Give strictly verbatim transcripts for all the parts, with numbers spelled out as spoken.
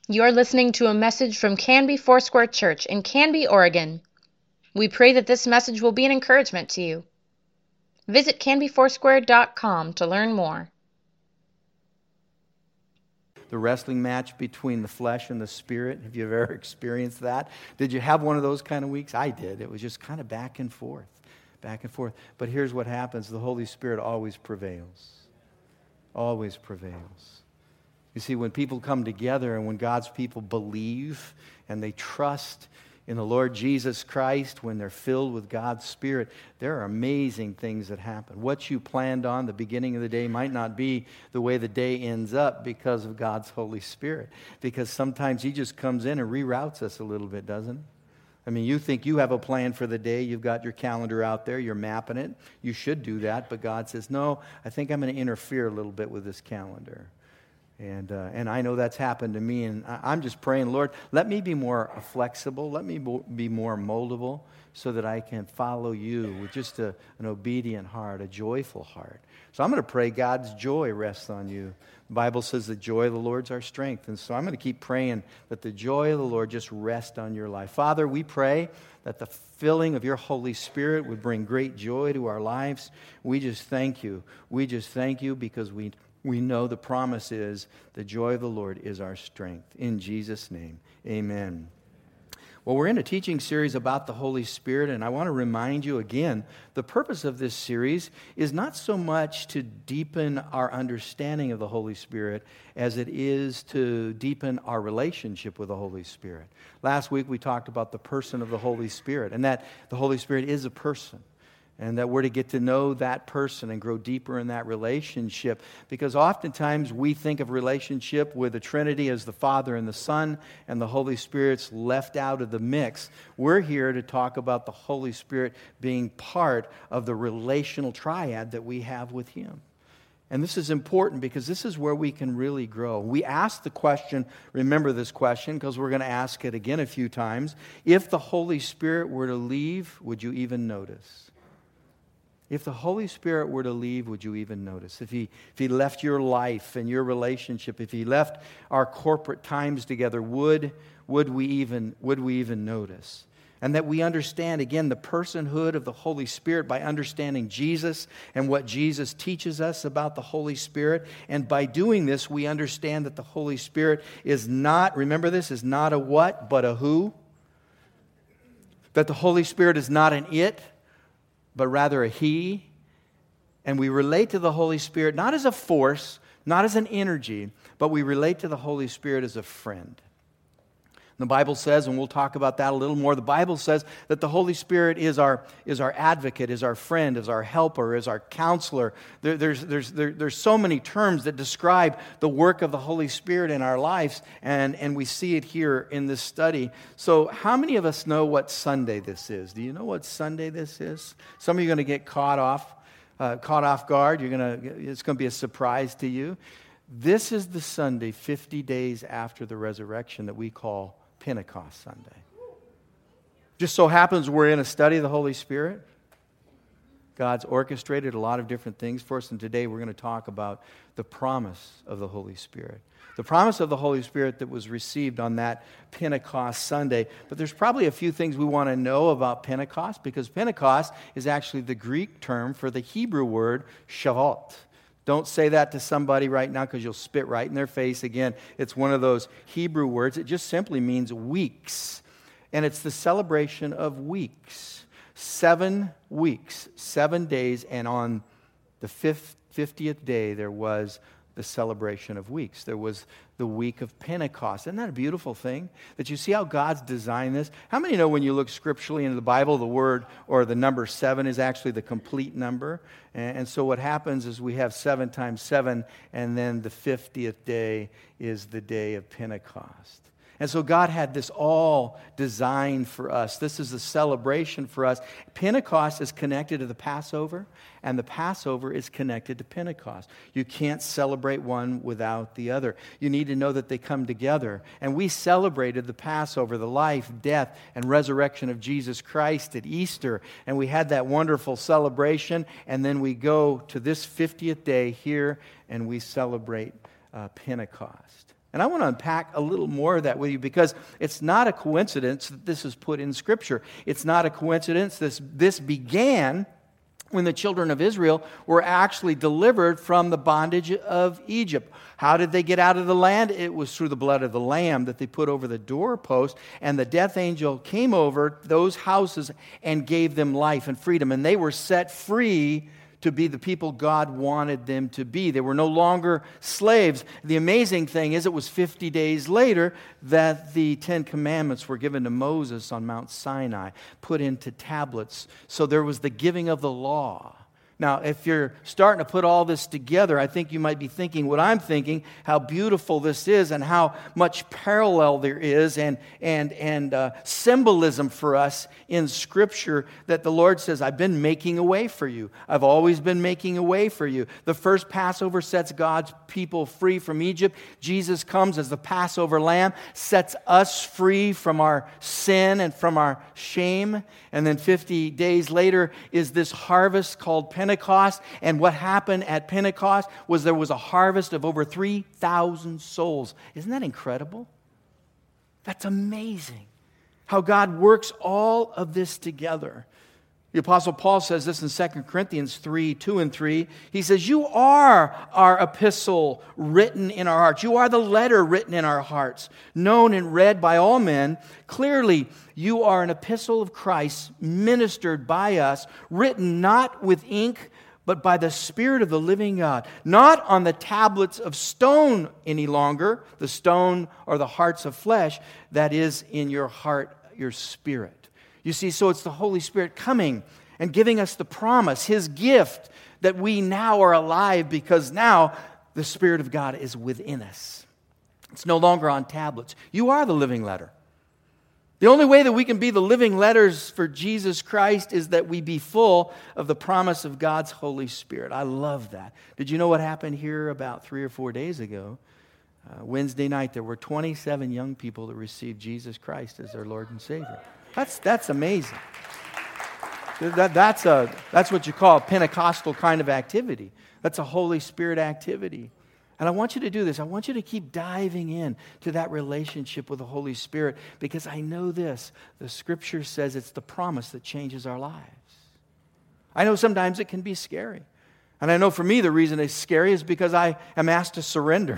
You're listening to a message from Canby Foursquare Church in Canby, Oregon. We pray that this message will be an encouragement to you. Visit canby foursquare dot com to learn more. The wrestling match between the flesh and the spirit. Have you ever experienced that? Did you have one of those kind of weeks? I did. It was just kind of back and forth, back and forth. But here's what happens. The Holy Spirit always prevails. Always prevails. You see, when people come together and when God's people believe and they trust in the Lord Jesus Christ, when they're filled with God's Spirit, there are amazing things that happen. What you planned on the beginning of the day might not be the way the day ends up because of God's Holy Spirit. Because sometimes He just comes in and reroutes us a little bit, doesn't He? I mean, you think you have a plan for the day. You've got your calendar out there. You're mapping it. You should do that. But God says, no, I think I'm going to interfere a little bit with this calendar. And uh, and I know that's happened to me, and I'm just praying, Lord, let me be more flexible, let me be more moldable, so that I can follow You with just a, an obedient heart, a joyful heart. So I'm going to pray God's joy rests on you. The Bible says the joy of the Lord is our strength, and so I'm going to keep praying that the joy of the Lord just rest on your life. Father, we pray that the filling of Your Holy Spirit would bring great joy to our lives. We just thank You. We just thank You because we We know the promise is the joy of the Lord is our strength. In Jesus' name, amen. Well, we're in a teaching series about the Holy Spirit, and I want to remind you again, the purpose of this series is not so much to deepen our understanding of the Holy Spirit as it is to deepen our relationship with the Holy Spirit. Last week we talked about the person of the Holy Spirit, and that the Holy Spirit is a person. And that we're to get to know that person and grow deeper in that relationship. Because oftentimes we think of relationship with the Trinity as the Father and the Son, and the Holy Spirit's left out of the mix. We're here to talk about the Holy Spirit being part of the relational triad that we have with Him. And this is important because this is where we can really grow. We ask the question, remember this question, because we're going to ask it again a few times. If the Holy Spirit were to leave, would you even notice? If the Holy Spirit were to leave, would you even notice? If He, if he left your life and your relationship, if He left our corporate times together, would, would, we even, would we even notice? And that we understand, again, the personhood of the Holy Spirit by understanding Jesus and what Jesus teaches us about the Holy Spirit. And by doing this, we understand that the Holy Spirit is not, remember this, is not a what, but a who. That the Holy Spirit is not an it, but rather a He. And we relate to the Holy Spirit not as a force, not as an energy, but we relate to the Holy Spirit as a friend. The Bible says, and we'll talk about that a little more, the Bible says that the Holy Spirit is our, is our advocate, is our friend, is our helper, is our counselor. There, there's, there's, there, there's so many terms that describe the work of the Holy Spirit in our lives, and, and we see it here in this study. So how many of us know what Sunday this is? Do you know what Sunday this is? Some of you are going to get caught off, uh, caught off guard. You're going to, it's going to be a surprise to you. This is the Sunday fifty days after the resurrection that we call Pentecost Sunday. Just so happens we're in a study of the Holy Spirit. God's orchestrated a lot of different things for us, and today we're going to talk about the promise of the Holy Spirit. The promise of the Holy Spirit that was received on that Pentecost Sunday. But there's probably a few things we want to know about Pentecost, because Pentecost is actually the Greek term for the Hebrew word Shavuot. Don't say that to somebody right now because you'll spit right in their face. Again, it's one of those Hebrew words. It just simply means weeks. And it's the celebration of weeks. Seven weeks, seven days, and on the fifth, fiftieth day there was the celebration of weeks. There was the week of Pentecost. Isn't that a beautiful thing? That you see how God's designed this? How many know when you look scripturally into the Bible, the word or the number seven is actually the complete number? And, and so what happens is we have seven times seven, and then the fiftieth day is the day of Pentecost. And so God had this all designed for us. This is a celebration for us. Pentecost is connected to the Passover, and the Passover is connected to Pentecost. You can't celebrate one without the other. You need to know that they come together. And we celebrated the Passover, the life, death, and resurrection of Jesus Christ at Easter. And we had that wonderful celebration. And then we go to this fiftieth day here, and we celebrate uh, Pentecost. And I want to unpack a little more of that with you because it's not a coincidence that this is put in Scripture. It's not a coincidence. This, this began when the children of Israel were actually delivered from the bondage of Egypt. How did they get out of the land? It was through the blood of the Lamb that they put over the doorpost, and the death angel came over those houses and gave them life and freedom, and they were set free to be the people God wanted them to be. They were no longer slaves. The amazing thing is it was fifty days later that the Ten Commandments were given to Moses on Mount Sinai, put into tablets. So there was the giving of the law. Now, if you're starting to put all this together, I think you might be thinking what I'm thinking, how beautiful this is and how much parallel there is and, and, and uh, symbolism for us in Scripture that the Lord says, I've been making a way for you. I've always been making a way for you. The first Passover sets God's people free from Egypt. Jesus comes as the Passover lamb, sets us free from our sin and from our shame. And then fifty days later is this harvest called Pentecost. And what happened at Pentecost was there was a harvest of over three thousand souls. Isn't that incredible? That's amazing. How God works all of this together. The Apostle Paul says this in Second Corinthians three, two and three. He says, you are our epistle written in our hearts. You are the letter written in our hearts, known and read by all men. Clearly, you are an epistle of Christ, ministered by us, written not with ink, but by the Spirit of the living God. Not on the tablets of stone any longer, the stone or the hearts of flesh, that is in your heart, your spirit. You see, so it's the Holy Spirit coming and giving us the promise, His gift, that we now are alive because now the Spirit of God is within us. It's no longer on tablets. You are the living letter. The only way that we can be the living letters for Jesus Christ is that we be full of the promise of God's Holy Spirit. I love that. Did you know what happened here about three or four days ago? Uh, Wednesday night, there were twenty-seven young people that received Jesus Christ as their Lord and Savior. That's that's amazing. That, that's, a, that's what you call a Pentecostal kind of activity. That's a Holy Spirit activity. And I want you to do this. I want you to keep diving in to that relationship with the Holy Spirit because I know this. The Scripture says it's the promise that changes our lives. I know sometimes it can be scary. And I know for me the reason it's scary is because I am asked to surrender.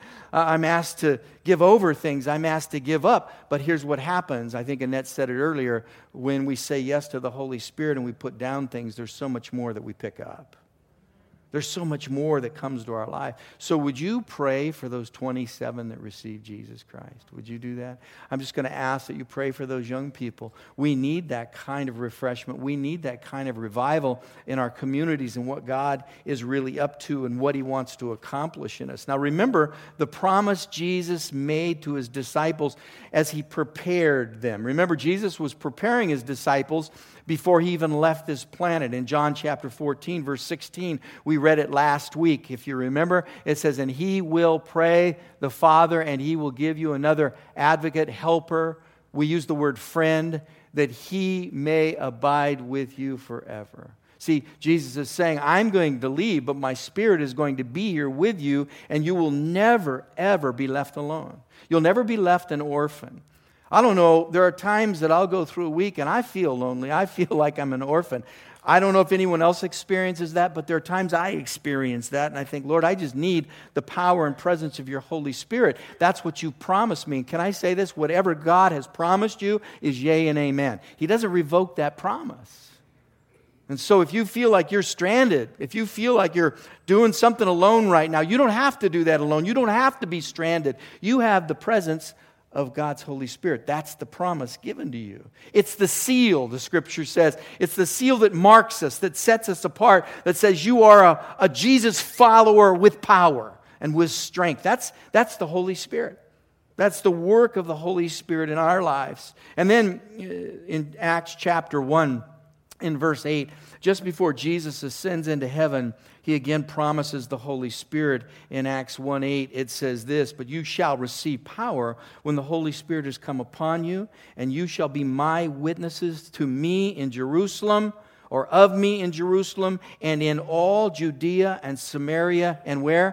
I'm asked to give over things. I'm asked to give up. But here's what happens. I think Annette said it earlier. When we say yes to the Holy Spirit and we put down things, there's so much more that we pick up. There's so much more that comes to our life. So would you pray for those twenty-seven that received Jesus Christ? Would you do that? I'm just going to ask that you pray for those young people. We need that kind of refreshment. We need that kind of revival in our communities and what God is really up to and what He wants to accomplish in us. Now remember the promise Jesus made to His disciples as He prepared them. Remember, Jesus was preparing His disciples before He even left this planet. In John chapter fourteen, verse sixteen, we read it last week. If you remember, it says, and He will pray the Father, and He will give you another advocate, helper. We use the word friend, that He may abide with you forever. See, Jesus is saying, I'm going to leave, but my Spirit is going to be here with you, and you will never, ever be left alone. You'll never be left an orphan. I don't know, there are times that I'll go through a week and I feel lonely. I feel like I'm an orphan. I don't know if anyone else experiences that, but there are times I experience that, and I think, Lord, I just need the power and presence of your Holy Spirit. That's what you promised me. And can I say this? Whatever God has promised you is yea and amen. He doesn't revoke that promise. And so if you feel like you're stranded, if you feel like you're doing something alone right now, you don't have to do that alone. You don't have to be stranded. You have the presence of God's Holy Spirit. That's the promise given to you. It's the seal, the Scripture says. It's the seal that marks us, that sets us apart, that says you are a, a Jesus follower with power and with strength. That's, that's the Holy Spirit. That's the work of the Holy Spirit in our lives. And then in Acts chapter one, in verse eight, just before Jesus ascends into heaven, He again promises the Holy Spirit. In Acts one eight, it says this, but you shall receive power when the Holy Spirit has come upon you, and you shall be my witnesses to me in Jerusalem, or of me in Jerusalem, and in all Judea and Samaria, and where?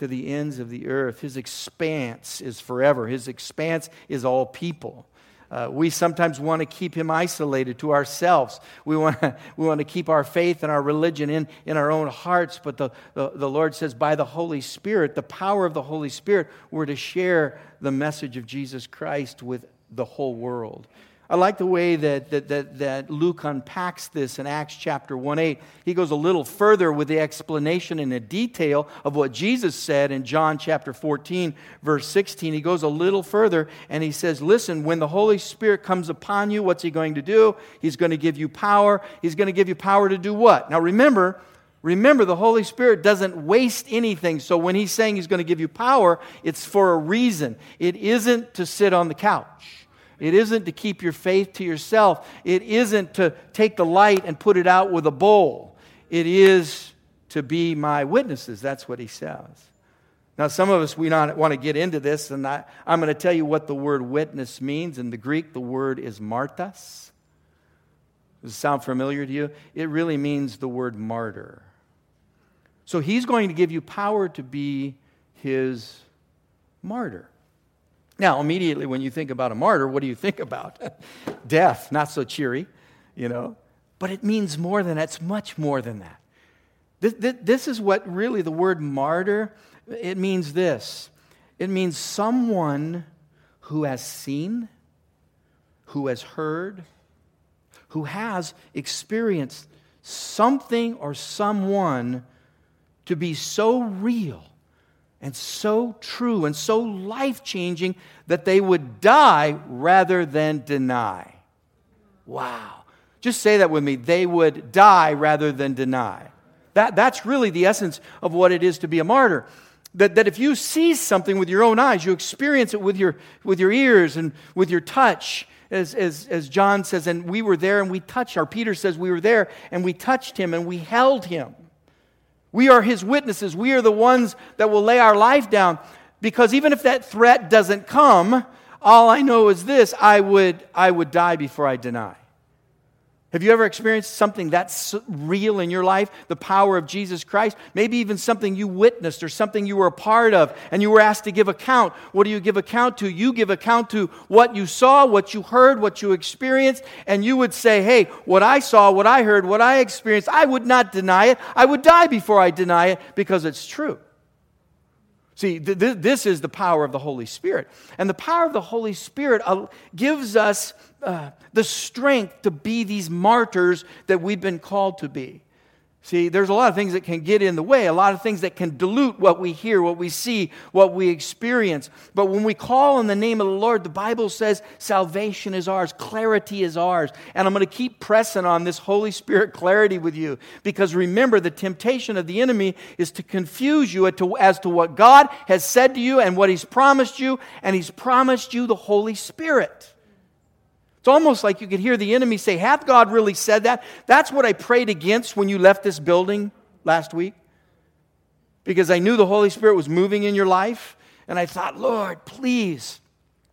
to the ends of the earth. His expanse is forever. His expanse is all people. Uh, we sometimes want to keep him isolated to ourselves. We want to, we want to keep our faith and our religion in, in our own hearts. But the, the, the Lord says by the Holy Spirit, the power of the Holy Spirit, we're to share the message of Jesus Christ with the whole world. I like the way that, that, that, that Luke unpacks this in Acts chapter one eight. He goes a little further with the explanation and the detail of what Jesus said in John chapter fourteen, verse sixteen. He goes a little further and he says, listen, when the Holy Spirit comes upon you, what's he going to do? He's going to give you power. He's going to give you power to do what? Now remember, remember the Holy Spirit doesn't waste anything. So when he's saying he's going to give you power, it's for a reason. It isn't to sit on the couch. It isn't to keep your faith to yourself. It isn't to take the light and put it out with a bowl. It is to be my witnesses. That's what he says. Now, some of us, we not want to get into this, and I, I'm going to tell you what the word witness means. In the Greek, the word is martas. Does it sound familiar to you? It really means the word martyr. So he's going to give you power to be his martyr. Now, immediately when you think about a martyr, what do you think about? Death, not so cheery, you know. But it means more than that. It's much more than that. This, this, this is what really the word martyr, it means this. It means someone who has seen, who has heard, who has experienced something or someone to be so real and so true and so life-changing that they would die rather than deny. Wow. Just say that with me. They would die rather than deny. That, that's really the essence of what it is to be a martyr. That, that if you see something with your own eyes, you experience it with your, with your ears and with your touch, as, as, as John says, and we were there and we touched, or Peter says we were there and we touched him and we held him. We are his witnesses. We are the ones that will lay our life down. Because even if that threat doesn't come, all I know is this, I would, I would die before I deny. Have you ever experienced something that's real in your life? The power of Jesus Christ? Maybe even something you witnessed or something you were a part of and you were asked to give account. What do you give account to? You give account to what you saw, what you heard, what you experienced, and you would say, hey, what I saw, what I heard, what I experienced, I would not deny it. I would die before I deny it because it's true. See, th- th- this is the power of the Holy Spirit. And the power of the Holy Spirit uh, gives us uh, the strength to be these martyrs that we've been called to be. See, there's a lot of things that can get in the way, a lot of things that can dilute what we hear, what we see, what we experience. But when we call on the name of the Lord, the Bible says salvation is ours, clarity is ours. And I'm going to keep pressing on this Holy Spirit clarity with you. Because remember, the temptation of the enemy is to confuse you as to, as to what God has said to you and what He's promised you. And He's promised you the Holy Spirit. It's almost like you could hear the enemy say, hath God really said that? That's what I prayed against when you left this building last week. Because I knew the Holy Spirit was moving in your life. And I thought, Lord, please,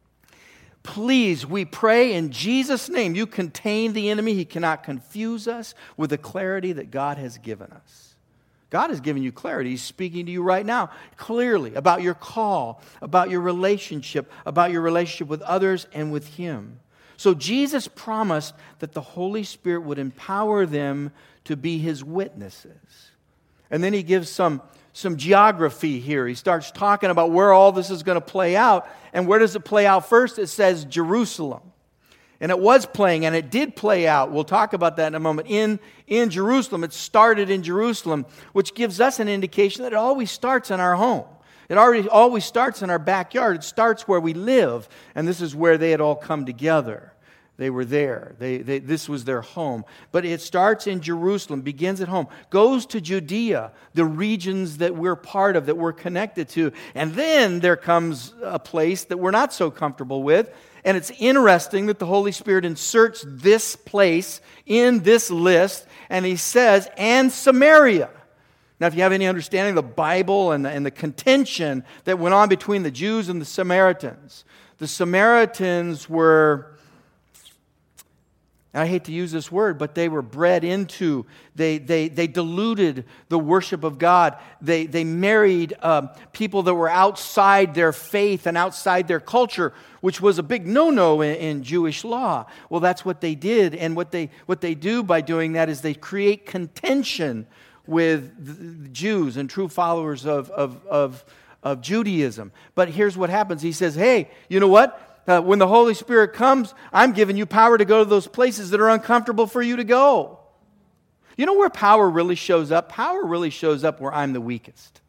please, we pray in Jesus' name. You contain the enemy. He cannot confuse us with the clarity that God has given us. God has given you clarity. He's speaking to you right now clearly about your call, about your relationship, about your relationship with others and with Him. So Jesus promised that the Holy Spirit would empower them to be His witnesses. And then He gives some, some geography here. He starts talking about where all this is going to play out. And where does it play out first? It says Jerusalem. And it was playing, and it did play out. We'll talk about that in a moment. In, in Jerusalem, it started in Jerusalem, which gives us an indication that it always starts in our home. It already always starts in our backyard. It starts where we live. And this is where they had all come together. They were there. They, they, this was their home. But it starts in Jerusalem, begins at home, goes to Judea, the regions that we're part of, that we're connected to. And then there comes a place that we're not so comfortable with. And it's interesting that the Holy Spirit inserts this place in this list. And He says, and Samaria. Now, if you have any understanding of the Bible and the, and the contention that went on between the Jews and the Samaritans, the Samaritans were, I hate to use this word, but they were bred into, they they they diluted the worship of God. They, they married um, people that were outside their faith and outside their culture, which was a big no-no in, in Jewish law. Well, that's what they did, and what they what they do by doing that is they create contention with the Jews and true followers of, of, of, of Judaism. But here's what happens. He says, hey, you know what? Uh, when the Holy Spirit comes, I'm giving you power to go to those places that are uncomfortable for you to go. You know where power really shows up? Power really shows up where I'm the weakest.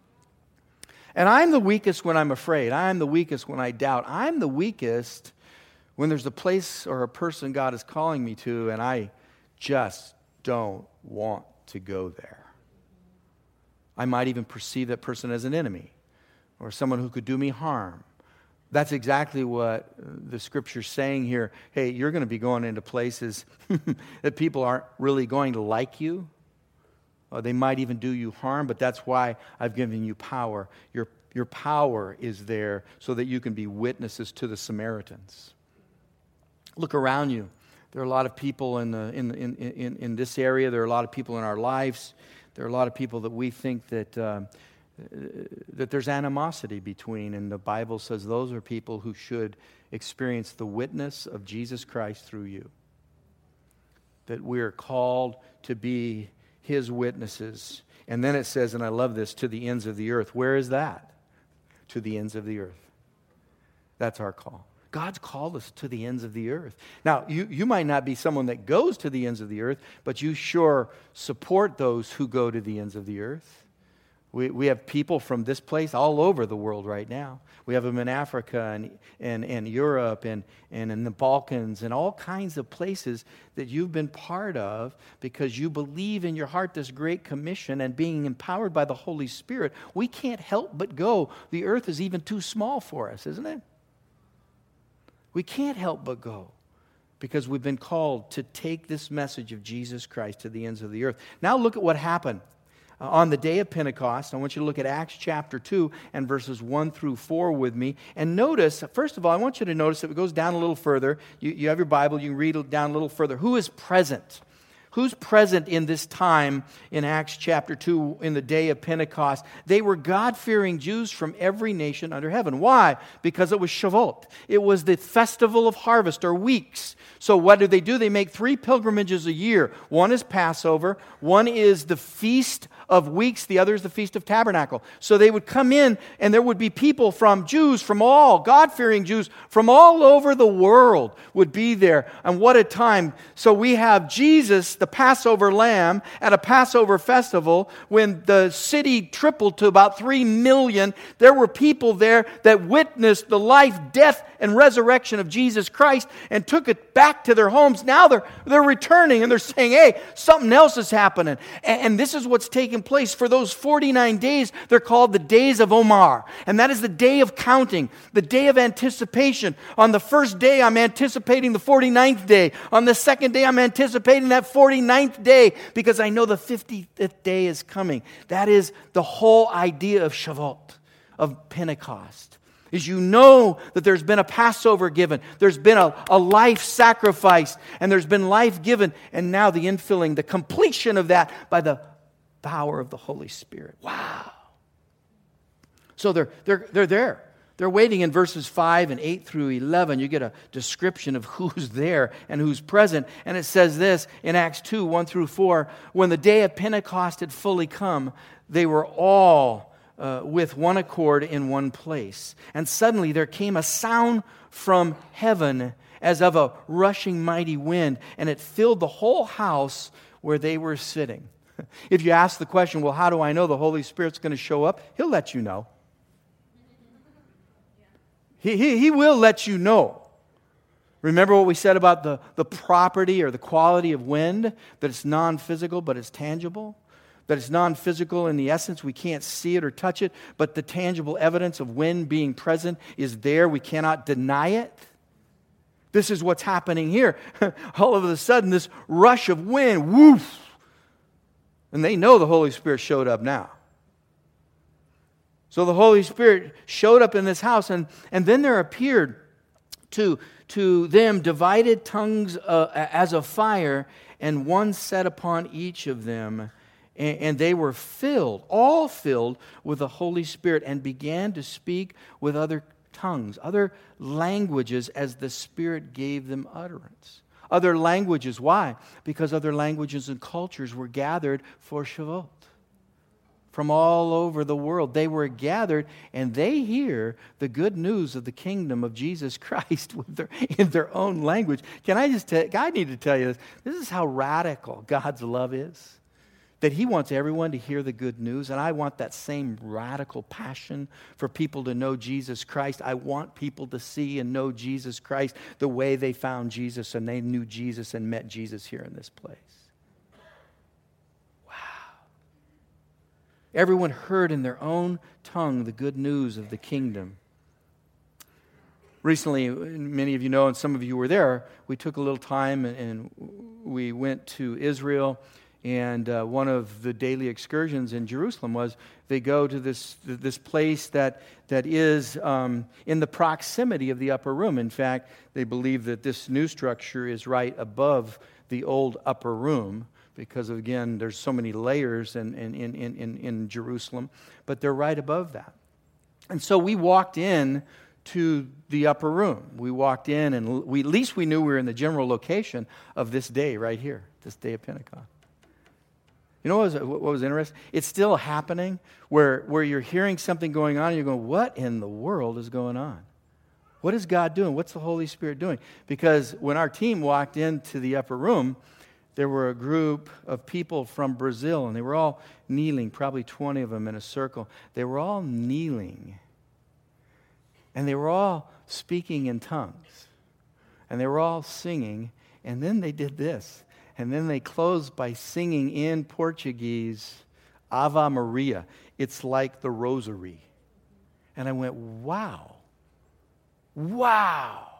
And I'm the weakest when I'm afraid. I'm the weakest when I doubt. I'm the weakest when there's a place or a person God is calling me to and I just don't want to go there. I might even perceive that person as an enemy or someone who could do me harm. That's exactly what the Scripture's saying here. Hey, you're going to be going into places that people aren't really going to like you. Or they might even do you harm, but that's why I've given you power. Your, your power is there so that you can be witnesses to the Samaritans. Look around you. There are a lot of people in, the, in, in, in, in this area. There are a lot of people in our lives. There are a lot of people that we think that... Uh, that there's animosity between, and the Bible says those are people who should experience the witness of Jesus Christ through you. That we're called to be His witnesses. And then it says, and I love this, to the ends of the earth. Where is that? To the ends of the earth. That's our call. God's called us to the ends of the earth. Now, you, you might not be someone that goes to the ends of the earth, but you sure support those who go to the ends of the earth. We we have people from this place all over the world right now. We have them in Africa and, and, and Europe and, and in the Balkans and all kinds of places that you've been part of because you believe in your heart this great commission and being empowered by the Holy Spirit. We can't help but go. The earth is even too small for us, isn't it? We can't help but go because we've been called to take this message of Jesus Christ to the ends of the earth. Now look at what happened. Uh, on the day of Pentecost, I want you to look at Acts chapter two and verses one through four with me. And notice, first of all, I want you to notice that it goes down a little further. You, you have your Bible, you can read it down a little further. Who is present? Who's present in this time in Acts chapter two in the day of Pentecost? They were God-fearing Jews from every nation under heaven. Why? Because it was Shavuot. It was the festival of harvest or weeks. So what do they do? They make three pilgrimages a year. One is Passover. One is the Feast of Weeks. The other is the Feast of Tabernacle. So they would come in and there would be people from Jews, from all, God-fearing Jews, from all over the world would be there. And what a time. So we have Jesus, the Passover lamb, at a Passover festival. When the city tripled to about three million, there were people there that witnessed the life, death, and resurrection of Jesus Christ and took it back to their homes. Now they're, they're returning and they're saying, hey, something else is happening. And, and this is what's taking place. For those forty-nine days, they're called the days of Omar. And that is the day of counting, the day of anticipation. On the first day, I'm anticipating the forty-ninth day. On the second day, I'm anticipating that forty-ninth day because I know the fiftieth day is coming. That is the whole idea of Shavuot, of Pentecost. Is you know that there's been a Passover given, there's been a, a life sacrifice, and there's been life given, and now the infilling, the completion of that by the power of the Holy Spirit. Wow. So they're they're they're there. They're waiting in verses five and eight through eleven. You get a description of who's there and who's present. And it says this in Acts two, one through four. When the day of Pentecost had fully come, they were all uh, with one accord in one place. And suddenly there came a sound from heaven as of a rushing mighty wind, and it filled the whole house where they were sitting. If you ask the question, well, how do I know the Holy Spirit's going to show up? He'll let you know. He, he, he will let you know. Remember what we said about the, the property or the quality of wind? That it's non-physical, but it's tangible? That it's non-physical in the essence, we can't see it or touch it, but the tangible evidence of wind being present is there. We cannot deny it. This is what's happening here. All of a sudden, this rush of wind, woof! And they know the Holy Spirit showed up now. So the Holy Spirit showed up in this house, and, and then there appeared To, to them divided tongues uh, as a fire, and one set upon each of them. And, and they were filled, all filled with the Holy Spirit, and began to speak with other tongues, other languages as the Spirit gave them utterance. Other languages, why? Because other languages and cultures were gathered for Shavuot. From all over the world, they were gathered, and they hear the good news of the kingdom of Jesus Christ with their, in their own language. Can I just tell, I need to tell you this. This is how radical God's love is. That He wants everyone to hear the good news, and I want that same radical passion for people to know Jesus Christ. I want people to see and know Jesus Christ the way they found Jesus and they knew Jesus and met Jesus here in this place. Everyone heard in their own tongue the good news of the kingdom. Recently, many of you know, and some of you were there, we took a little time and, and we went to Israel. And uh, one of the daily excursions in Jerusalem was they go to this this place that that is um, in the proximity of the upper room. In fact, they believe that this new structure is right above the old upper room, because, again, there's so many layers in, in, in, in, in Jerusalem, but they're right above that. And so we walked in to the upper room. We walked in, and we, at least we knew we were in the general location of this day right here, this day of Pentecost. You know what was, what was interesting? It's still happening where, where you're hearing something going on, and you're going, what in the world is going on? What is God doing? What's the Holy Spirit doing? Because when our team walked into the upper room, there were a group of people from Brazil, and they were all kneeling, probably twenty of them in a circle. They were all kneeling, and they were all speaking in tongues, and they were all singing, and then they did this, and then they closed by singing in Portuguese, Ave Maria. It's like the rosary. And I went, wow, wow,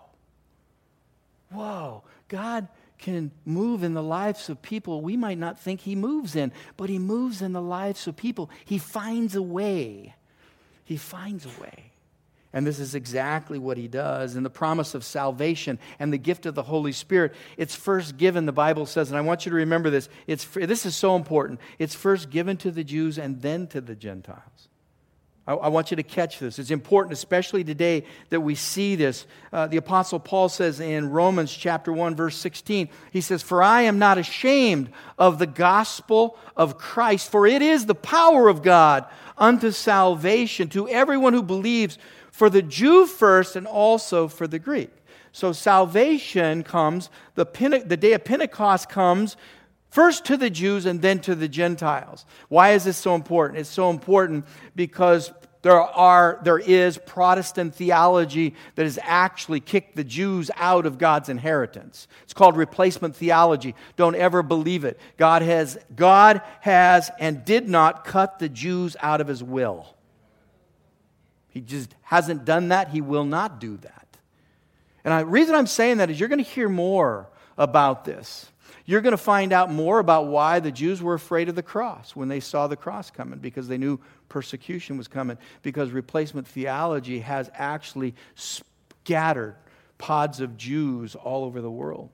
whoa, God can move in the lives of people we might not think He moves in, but He moves in the lives of people. He finds a way. He finds a way. And this is exactly what He does. And the promise of salvation and the gift of the Holy Spirit, it's first given, the Bible says, and I want you to remember this, it's this is so important. It's first given to the Jews and then to the Gentiles. I, I want you to catch this. It's important, especially today, that we see this. Uh, the Apostle Paul says in Romans chapter one, verse sixteen, he says, "For I am not ashamed of the gospel of Christ, for it is the power of God unto salvation to everyone who believes, for the Jew first and also for the Greek." So salvation comes, the, Pente- the day of Pentecost comes, first to the Jews and then to the Gentiles. Why is this so important? It's so important because there are there is Protestant theology that has actually kicked the Jews out of God's inheritance. It's called replacement theology. Don't ever believe it. God has God has and did not cut the Jews out of His will. He just hasn't done that. He will not do that. And the reason I'm saying that is you're going to hear more about this. You're going to find out more about why the Jews were afraid of the cross when they saw the cross coming, because they knew persecution was coming, because replacement theology has actually scattered pods of Jews all over the world.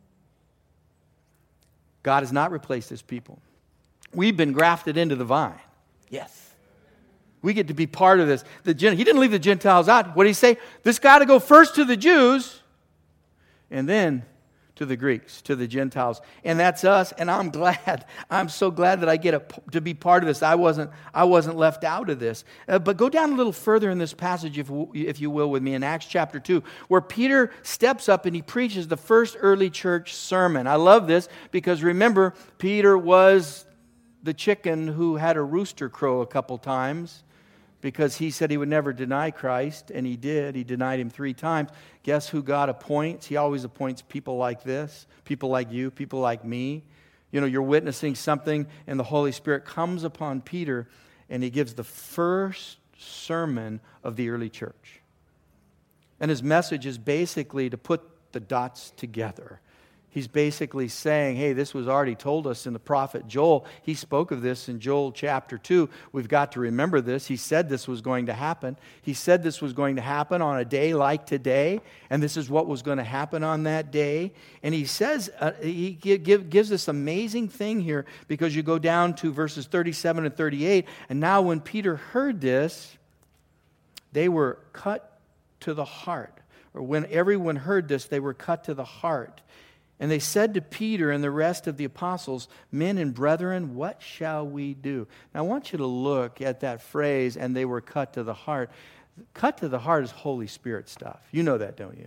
God has not replaced His people. We've been grafted into the vine. Yes. We get to be part of this. The, he didn't leave the Gentiles out. What did He say? This got to go first to the Jews and then to the Greeks, to the Gentiles. And that's us, and I'm glad. I'm so glad that I get a, to be part of this. I wasn't I wasn't left out of this. Uh, but go down a little further in this passage, if, if you will, with me, in Acts chapter two, where Peter steps up and he preaches the first early church sermon. I love this because, remember, Peter was the chicken who had a rooster crow a couple times, because he said he would never deny Christ, and he did. He denied Him three times. Guess who God appoints? He always appoints people like this, people like you, people like me. You know, you're witnessing something, and the Holy Spirit comes upon Peter, and he gives the first sermon of the early church. And his message is basically to put the dots together. He's basically saying, hey, this was already told us in the prophet Joel. He spoke of this in Joel chapter two. We've got to remember this. He said this was going to happen. He said this was going to happen on a day like today, and this is what was going to happen on that day. And he says, uh, he give, gives this amazing thing here, because you go down to verses thirty-seven and thirty-eight, and now when Peter heard this, they were cut to the heart. Or when everyone heard this, they were cut to the heart. And they said to Peter and the rest of the apostles, men and brethren, what shall we do? Now I want you to look at that phrase, and they were cut to the heart. Cut to the heart is Holy Spirit stuff. You know that, don't you?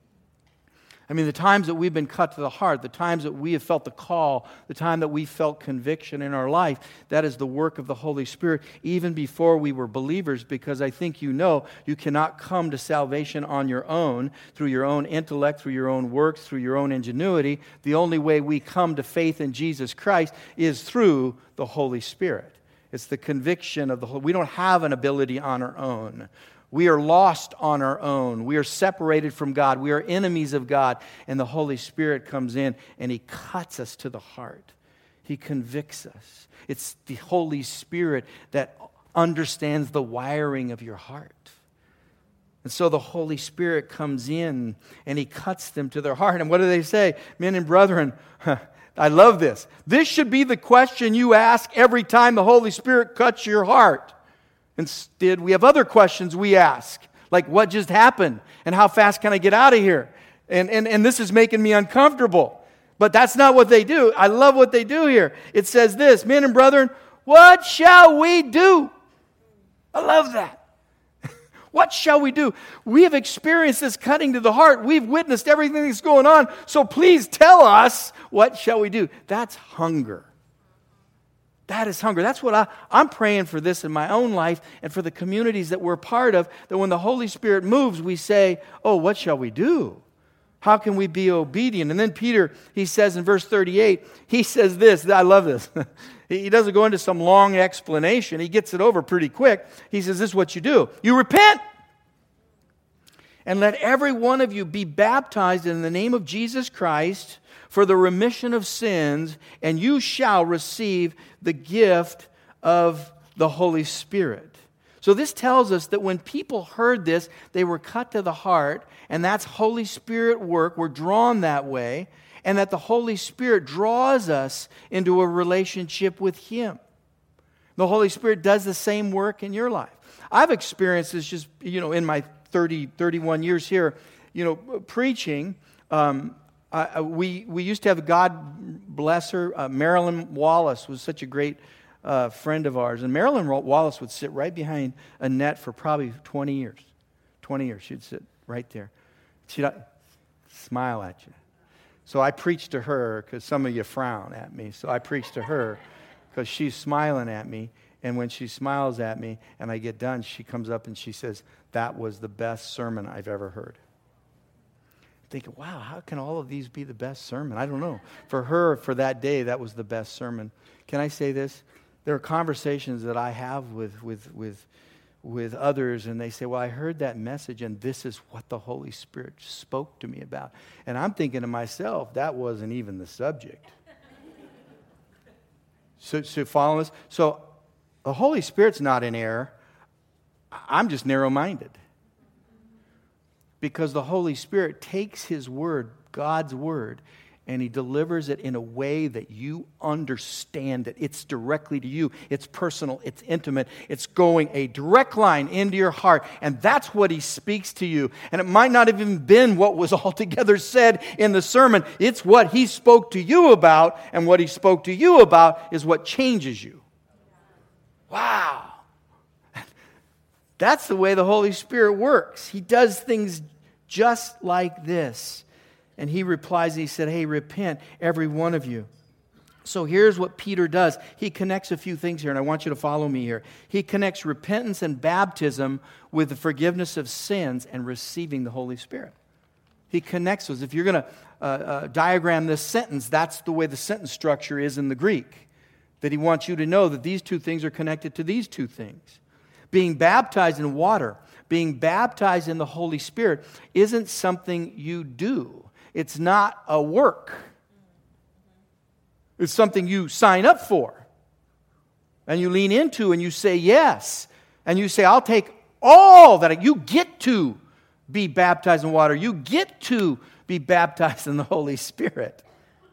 I mean, the times that we've been cut to the heart, the times that we have felt the call, the time that we felt conviction in our life, that is the work of the Holy Spirit, even before we were believers, because I think you know you cannot come to salvation on your own, through your own intellect, through your own works, through your own ingenuity. The only way we come to faith in Jesus Christ is through the Holy Spirit. It's the conviction of the Holy. We don't have an ability on our own. We are lost on our own. We are separated from God. We are enemies of God. And the Holy Spirit comes in and He cuts us to the heart. He convicts us. It's the Holy Spirit that understands the wiring of your heart. And so the Holy Spirit comes in and He cuts them to their heart. And what do they say? Men and brethren, I love this. This should be the question you ask every time the Holy Spirit cuts your heart. Instead, we have other questions we ask, like what just happened and how fast can I get out of here? And, and, and this is making me uncomfortable. But that's not what they do. I love what they do here. It says this, men and brethren, what shall we do? I love that. What shall we do? We have experienced this cutting to the heart. We've witnessed everything that's going on. So please tell us, what shall we do? That's hunger. That is hunger. That's what I, I'm praying for this in my own life and for the communities that we're part of, that when the Holy Spirit moves, we say, oh, what shall we do? How can we be obedient? And then Peter, he says in verse thirty-eight, he says this, I love this. He doesn't go into some long explanation. He gets it over pretty quick. He says, this is what you do. You repent, and let every one of you be baptized in the name of Jesus Christ for the remission of sins, and you shall receive the gift of the Holy Spirit. So this tells us that when people heard this, they were cut to the heart, and that's Holy Spirit work. We're drawn that way, and that the Holy Spirit draws us into a relationship with Him. The Holy Spirit does the same work in your life. I've experienced this just, you know, in my thirty, thirty-one years here, you know, preaching. Um, Uh, we we used to have, God bless her, uh, Marilyn Wallace was such a great uh, friend of ours. And Marilyn Wallace would sit right behind Annette for probably twenty years. twenty years, she'd sit right there. She'd uh, smile at you. So I preached to her, because some of you frown at me. So I preached to her because she's smiling at me. And when she smiles at me and I get done, she comes up and she says, that was the best sermon I've ever heard. Thinking, wow, how can all of these be the best sermon? I don't know. For her, for that day, that was the best sermon. Can I say this? There are conversations that I have with with with with others, and they say, well, I heard that message, and this is what the Holy Spirit spoke to me about. And I'm thinking to myself, that wasn't even the subject. so, so follow us? So the Holy Spirit's not in error. I'm just narrow-minded. Because the Holy Spirit takes His word, God's word, and He delivers it in a way that you understand it. It's directly to you. It's personal. It's intimate. It's going a direct line into your heart. And that's what He speaks to you. And it might not have even been what was altogether said in the sermon. It's what He spoke to you about. And what He spoke to you about is what changes you. Wow. That's the way the Holy Spirit works. He does things just like this. And He replies, and He said, hey, repent, every one of you. So here's what Peter does. He connects a few things here, and I want you to follow me here. He connects repentance and baptism with the forgiveness of sins and receiving the Holy Spirit. He connects those. If you're going to uh, uh, diagram this sentence, that's the way the sentence structure is in the Greek. That he wants you to know that these two things are connected to these two things. Being baptized in water, being baptized in the Holy Spirit isn't something you do. It's not a work. It's something you sign up for. And you lean into and you say yes. And you say, I'll take all that. I, you get to be baptized in water. You get to be baptized in the Holy Spirit.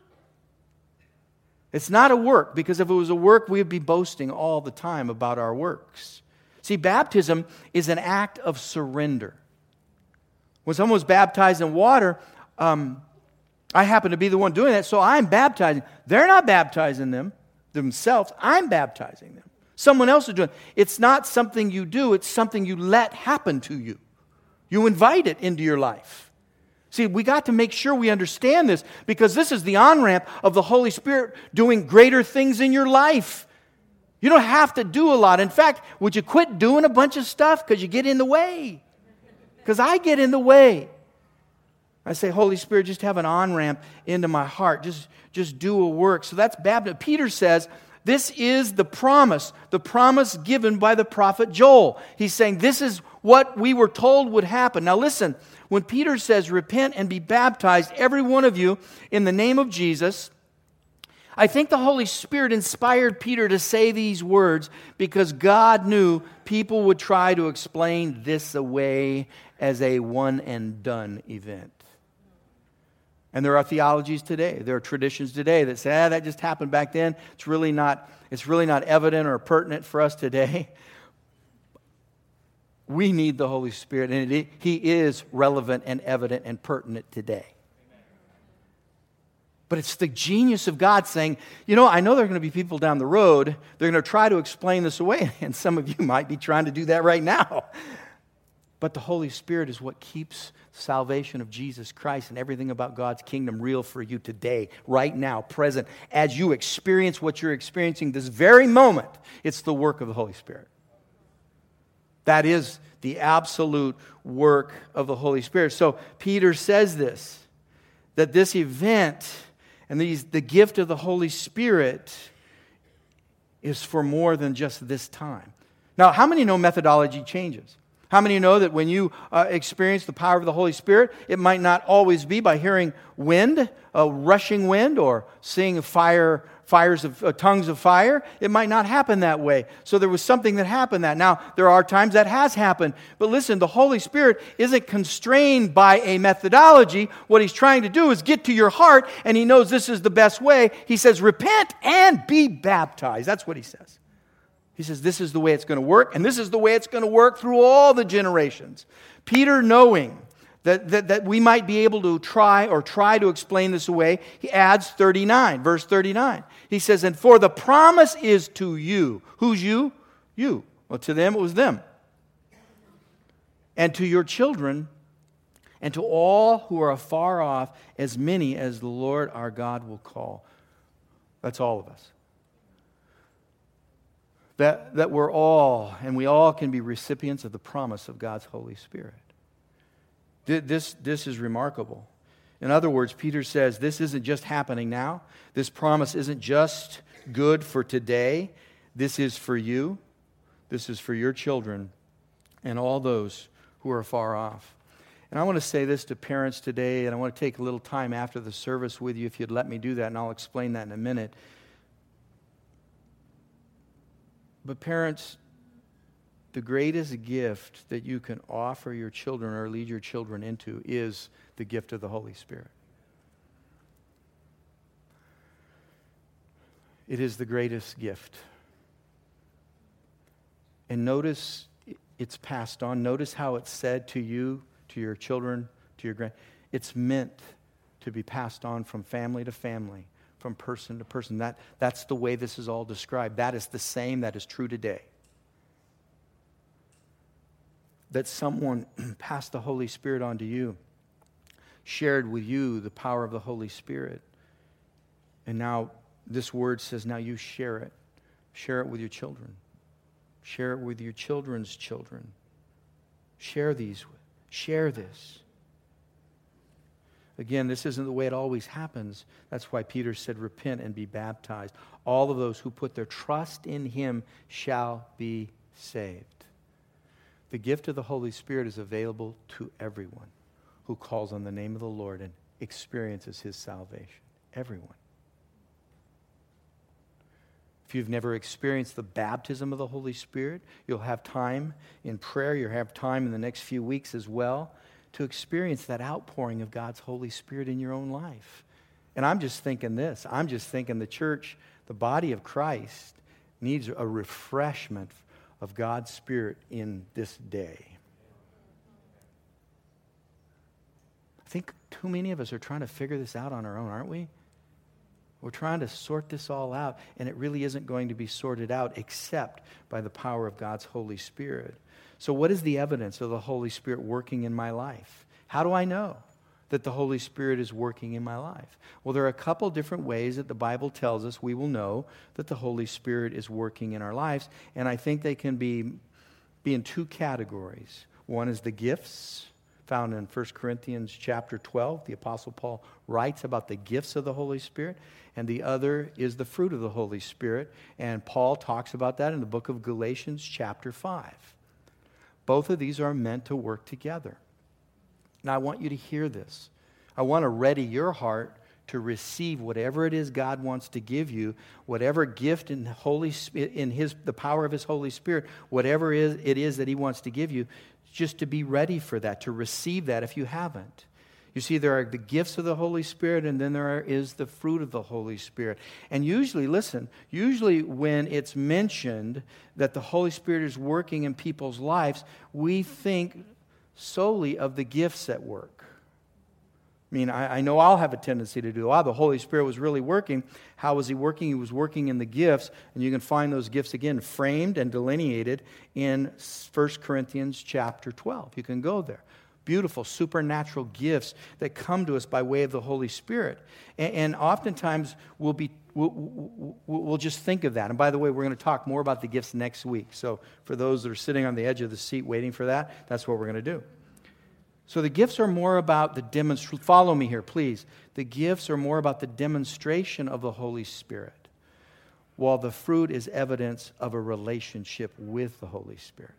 It's not a work, because if it was a work, we would be boasting all the time about our works. See, baptism is an act of surrender. When someone was baptized in water, um, I happen to be the one doing that, so I'm baptizing. They're not baptizing them themselves. I'm baptizing them. Someone else is doing it. It's not something you do. It's something you let happen to you. You invite it into your life. See, we got to make sure we understand this, because this is the on-ramp of the Holy Spirit doing greater things in your life. You don't have to do a lot. In fact, would you quit doing a bunch of stuff because you get in the way? Because I get in the way. I say, Holy Spirit, just have an on-ramp into my heart. Just, just do a work. So that's baptism. Peter says, this is the promise, the promise given by the prophet Joel. He's saying this is what we were told would happen. Now listen, when Peter says, repent and be baptized, every one of you, in the name of Jesus, I think the Holy Spirit inspired Peter to say these words because God knew people would try to explain this away as a one-and-done event. And there are theologies today, there are traditions today that say, ah, that just happened back then. It's really not, it's really not evident or pertinent for us today. We need the Holy Spirit, and it, He is relevant and evident and pertinent today. But it's the genius of God saying, you know, I know there are going to be people down the road, they're going to try to explain this away, and some of you might be trying to do that right now. But the Holy Spirit is what keeps salvation of Jesus Christ and everything about God's kingdom real for you today, right now, present. As you experience what you're experiencing this very moment, it's the work of the Holy Spirit. That is the absolute work of the Holy Spirit. So Peter says this, that this event and these, the gift of the Holy Spirit is for more than just this time. Now, how many know methodology changes? How many know that when you uh, experience the power of the Holy Spirit, it might not always be by hearing wind, a rushing wind, or seeing fire, fires of uh, tongues of fire? It might not happen that way. So there was something that happened that. Now, there are times that has happened. But listen, the Holy Spirit isn't constrained by a methodology. What He's trying to do is get to your heart, and He knows this is the best way. He says, repent and be baptized. That's what He says. He says, this is the way it's going to work, and this is the way it's going to work through all the generations. Peter, knowing that, that, that we might be able to try or try to explain this away, he adds thirty-nine, verse thirty-nine. He says, and for the promise is to you. Who's you? You. Well, to them, it was them. And to your children, and to all who are afar off, as many as the Lord our God will call. That's all of us. That, that we're all, and we all can be recipients of the promise of God's Holy Spirit. This, this is remarkable. In other words, Peter says this isn't just happening now. This promise isn't just good for today. This is for you. This is for your children and all those who are far off. And I want to say this to parents today, and I want to take a little time after the service with you if you'd let me do that, and I'll explain that in a minute. But parents, the greatest gift that you can offer your children or lead your children into is the gift of the Holy Spirit. It is the greatest gift. And notice it's passed on. Notice how it's said to you, to your children, to your grand. It's meant to be passed on from family to family, from person to person. That, that's the way this is all described. That is the same that is true today. That someone passed the Holy Spirit on to you, shared with you the power of the Holy Spirit. And now this word says, now you share it. Share it with your children. Share it with your children's children. Share these. Share this. Again, this isn't the way it always happens. That's why Peter said, repent and be baptized. All of those who put their trust in Him shall be saved. The gift of the Holy Spirit is available to everyone who calls on the name of the Lord and experiences His salvation. Everyone. If you've never experienced the baptism of the Holy Spirit, you'll have time in prayer. You'll have time in the next few weeks as well to experience that outpouring of God's Holy Spirit in your own life. And I'm just thinking this. I'm just thinking the church, the body of Christ, needs a refreshment of God's Spirit in this day. I think too many of us are trying to figure this out on our own, aren't we? We're trying to sort this all out, and it really isn't going to be sorted out except by the power of God's Holy Spirit. So what is the evidence of the Holy Spirit working in my life? How do I know that the Holy Spirit is working in my life? Well, there are a couple different ways that the Bible tells us we will know that the Holy Spirit is working in our lives, and I think they can be, be in two categories. One is the gifts, found in First Corinthians chapter twelve. The Apostle Paul writes about the gifts of the Holy Spirit. And the other is the fruit of the Holy Spirit. And Paul talks about that in the book of Galatians chapter five. Both of these are meant to work together. Now I want you to hear this. I want to ready your heart to receive whatever it is God wants to give you, whatever gift in the Holy in his the power of his Holy Spirit, whatever it is, it is that he wants to give you, just to be ready for that, to receive that if you haven't. You see, there are the gifts of the Holy Spirit, and then there is the fruit of the Holy Spirit. And usually, listen, usually when it's mentioned that the Holy Spirit is working in people's lives, we think solely of the gifts at work. I mean, I, I know I'll have a tendency to do, wow, the Holy Spirit was really working. How was he working? He was working in the gifts, and you can find those gifts again framed and delineated in First Corinthians chapter twelve. You can go there. Beautiful supernatural gifts that come to us by way of the Holy Spirit. And, and oftentimes we'll be we'll, we'll, we'll just think of that. And by the way, we're going to talk more about the gifts next week. So for those that are sitting on the edge of the seat waiting for that, that's what we're going to do. So the gifts are more about the demonstration. Follow me here, please. The gifts are more about the demonstration of the Holy Spirit, while the fruit is evidence of a relationship with the Holy Spirit.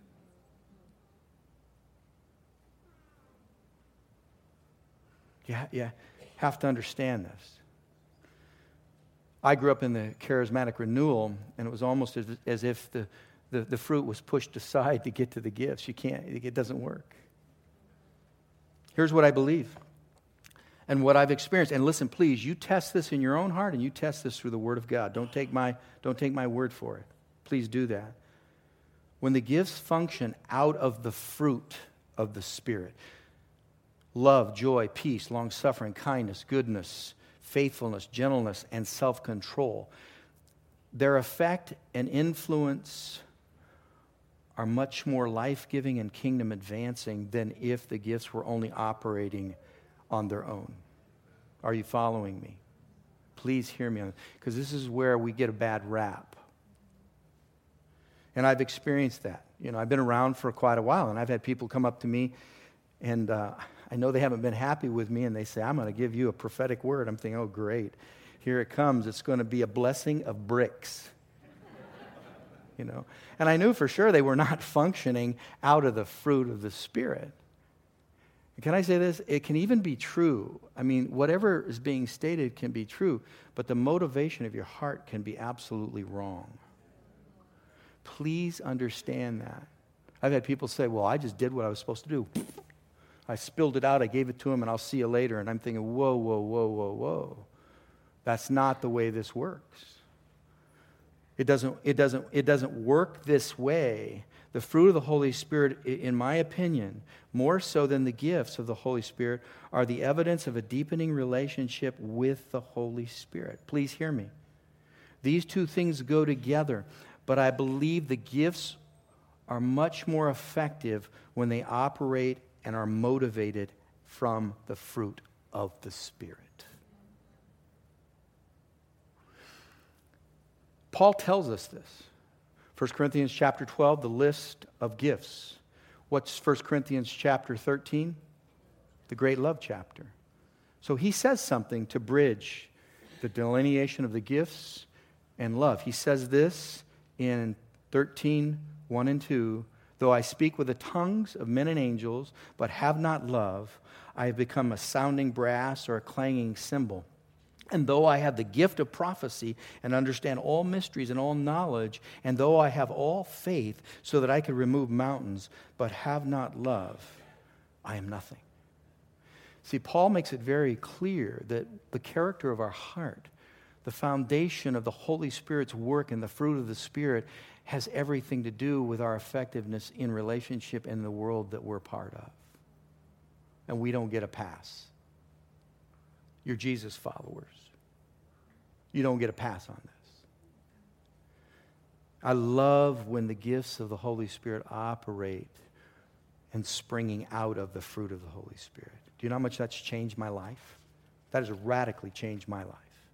You, ha- you have to understand this. I grew up in the charismatic renewal, and it was almost as, as if the, the, the fruit was pushed aside to get to the gifts. You can't, it doesn't work. Here's what I believe and what I've experienced. And listen, please, you test this in your own heart, and you test this through the Word of God. Don't take my, don't take my word for it. Please do that. When the gifts function out of the fruit of the Spirit, love, joy, peace, long-suffering, kindness, goodness, faithfulness, gentleness, and self-control, their effect and influence are much more life-giving and kingdom-advancing than if the gifts were only operating on their own. Are you following me? Please hear me, because this is where we get a bad rap. And I've experienced that. You know, I've been around for quite a while, and I've had people come up to me, and uh, I know they haven't been happy with me, and they say, I'm going to give you a prophetic word. I'm thinking, oh, great. Here it comes. It's going to be a blessing of bricks. You know, and I knew for sure they were not functioning out of the fruit of the Spirit. Can I say this? It can even be true. I mean, whatever is being stated can be true, but the motivation of your heart can be absolutely wrong. Please understand that. I've had people say, well, I just did what I was supposed to do. I spilled it out, I gave it to him, and I'll see you later. And I'm thinking, whoa, whoa, whoa, whoa, whoa. That's not the way this works. It doesn't, it doesn't, it doesn't work this way. The fruit of the Holy Spirit, in my opinion, more so than the gifts of the Holy Spirit, are the evidence of a deepening relationship with the Holy Spirit. Please hear me. These two things go together, but I believe the gifts are much more effective when they operate and are motivated from the fruit of the Spirit. Paul tells us this. First Corinthians chapter twelve, the list of gifts. What's First Corinthians chapter thirteen? The great love chapter. So he says something to bridge the delineation of the gifts and love. He says this in thirteen, one and two. Though I speak with the tongues of men and angels, but have not love, I have become a sounding brass or a clanging cymbal. And though I have the gift of prophecy and understand all mysteries and all knowledge, and though I have all faith so that I could remove mountains, but have not love, I am nothing. See, Paul makes it very clear that the character of our heart, the foundation of the Holy Spirit's work and the fruit of the Spirit has everything to do with our effectiveness in relationship in the world that we're part of. And we don't get a pass. You're Jesus followers. You don't get a pass on this. I love when the gifts of the Holy Spirit operate and springing out of the fruit of the Holy Spirit. Do you know how much that's changed my life? That has radically changed my life.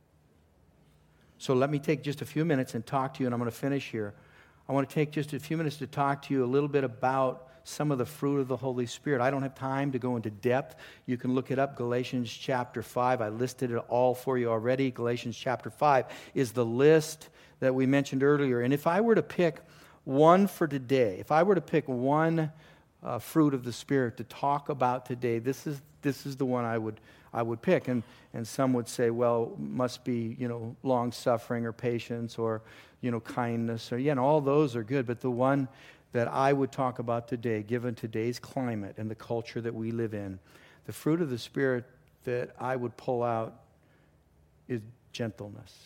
So let me take just a few minutes and talk to you, and I'm going to finish here. I want to take just a few minutes to talk to you a little bit about some of the fruit of the Holy Spirit. I don't have time to go into depth. You can look it up, Galatians chapter five. I listed it all for you already. Galatians chapter five is the list that we mentioned earlier. And if I were to pick one for today, if I were to pick one uh, fruit of the Spirit to talk about today, this is this is the one I would I would pick. And and some would say, well, must be, you know, long suffering or patience or, you know, kindness or, yeah, and all those are good. But the one that I would talk about today, given today's climate and the culture that we live in, the fruit of the Spirit that I would pull out is gentleness.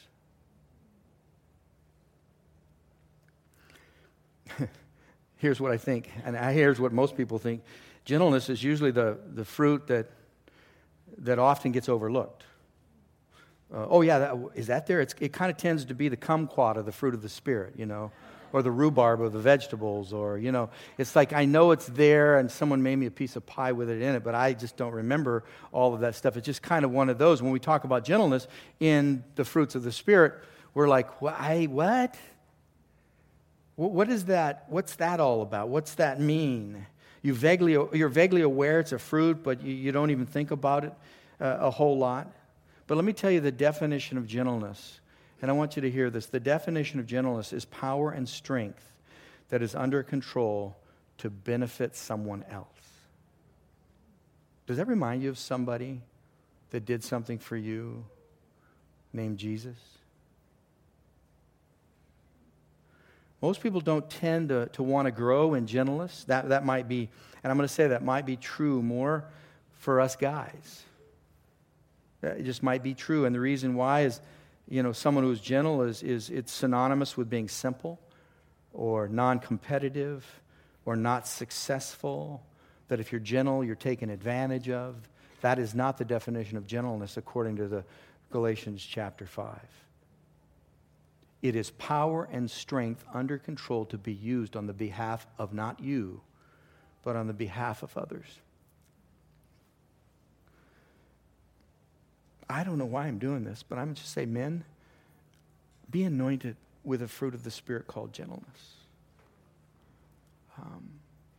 Here's what I think, and here's what most people think. Gentleness is usually the, the fruit that that often gets overlooked. Uh, oh yeah, that, is that there? It's, it kind of tends to be the kumquat of the fruit of the Spirit, you know, or the rhubarb of the vegetables, or, you know, it's like I know it's there and someone made me a piece of pie with it in it, but I just don't remember all of that stuff. It's just kind of one of those. When we talk about gentleness in the fruits of the Spirit, we're like, why, what? What is that? What's that all about? What's that mean? You vaguely, you're vaguely aware it's a fruit, but you, you don't even think about it uh, a whole lot. But let me tell you the definition of gentleness. And I want you to hear this. The definition of gentleness is power and strength that is under control to benefit someone else. Does that remind you of somebody that did something for you named Jesus? Most people don't tend to, to want to grow in gentleness. That, that might be, and I'm going to say that might be true more for us guys. It just might be true. And the reason why is, you know, someone who's gentle is, is it's synonymous with being simple or non-competitive or not successful. That if you're gentle, you're taken advantage of. That is not the definition of gentleness according to the Galatians chapter five. It is power and strength under control to be used on the behalf of not you, but on the behalf of others. I don't know why I'm doing this, but I'm going to just say, men, be anointed with a fruit of the Spirit called gentleness. Um,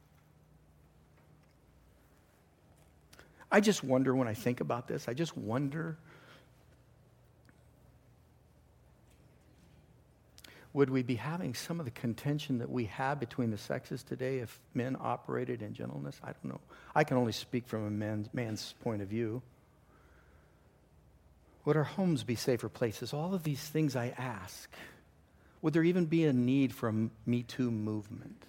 I just wonder when I think about this, I just wonder, would we be having some of the contention that we have between the sexes today if men operated in gentleness? I don't know. I can only speak from a man's, man's point of view. Would our homes be safer places? All of these things I ask. Would there even be a need for a Me Too movement?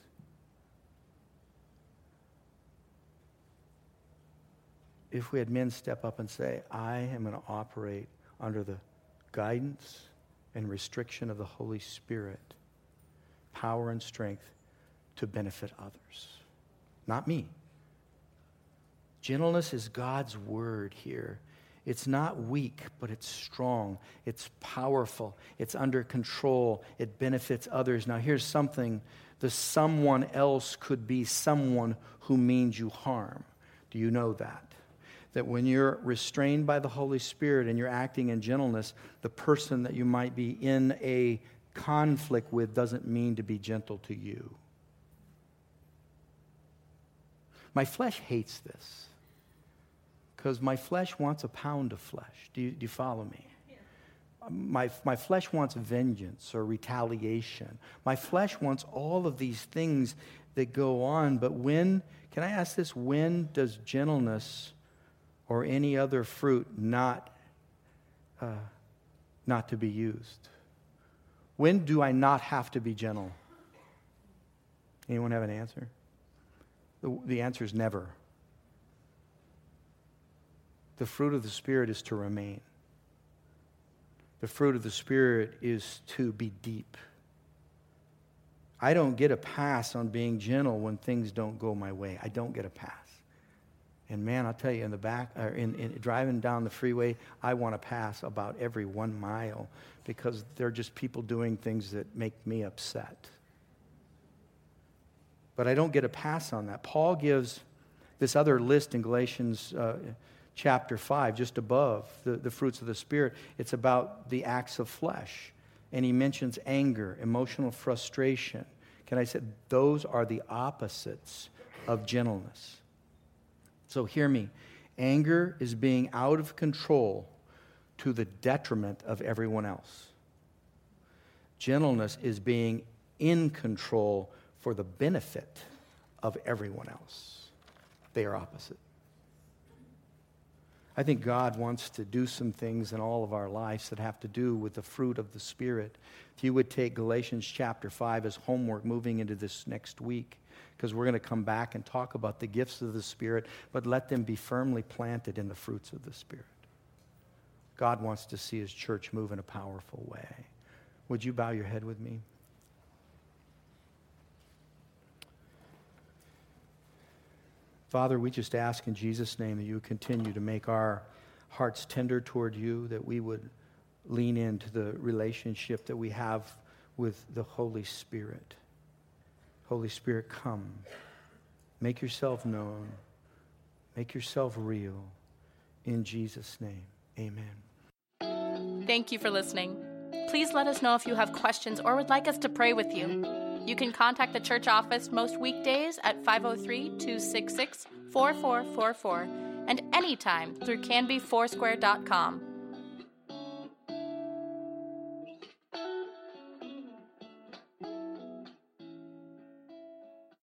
If we had men step up and say, I am going to operate under the guidance and restriction of the Holy Spirit, power and strength to benefit others. Not me. Gentleness is God's word here. It's not weak, but it's strong. It's powerful. It's under control. It benefits others. Now here's something. The someone else could be someone who means you harm. Do you know that? That when you're restrained by the Holy Spirit and you're acting in gentleness, the person that you might be in a conflict with doesn't mean to be gentle to you. My flesh hates this because my flesh wants a pound of flesh. Do you, do you follow me? Yeah. My, my flesh wants vengeance or retaliation. My flesh wants all of these things that go on. But when, can I ask this, when does gentleness or any other fruit not uh, not to be used? When do I not have to be gentle? Anyone have an answer? The, the answer is never. The fruit of the Spirit is to remain. The fruit of the Spirit is to be deep. I don't get a pass on being gentle when things don't go my way. I don't get a pass. And man, I'll tell you, in the back, or in, in driving down the freeway, I want to pass about every one mile because they're just people doing things that make me upset. But I don't get a pass on that. Paul gives this other list in Galatians uh, chapter five, just above the, the fruits of the Spirit. It's about the acts of flesh. And he mentions anger, emotional frustration. Can I say, those are the opposites of gentleness. So hear me. Anger is being out of control to the detriment of everyone else. Gentleness is being in control for the benefit of everyone else. They are opposite. I think God wants to do some things in all of our lives that have to do with the fruit of the Spirit. If you would take Galatians chapter five as homework moving into this next week, because we're going to come back and talk about the gifts of the Spirit, but let them be firmly planted in the fruits of the Spirit. God wants to see His church move in a powerful way. Would you bow your head with me? Father, we just ask in Jesus' name that you would continue to make our hearts tender toward you, that we would lean into the relationship that we have with the Holy Spirit. Holy Spirit, come. Make yourself known. Make yourself real. In Jesus' name, amen. Thank you for listening. Please let us know if you have questions or would like us to pray with you. You can contact the church office most weekdays at five oh three, two six six, four four four four and anytime through canby foursquare dot com.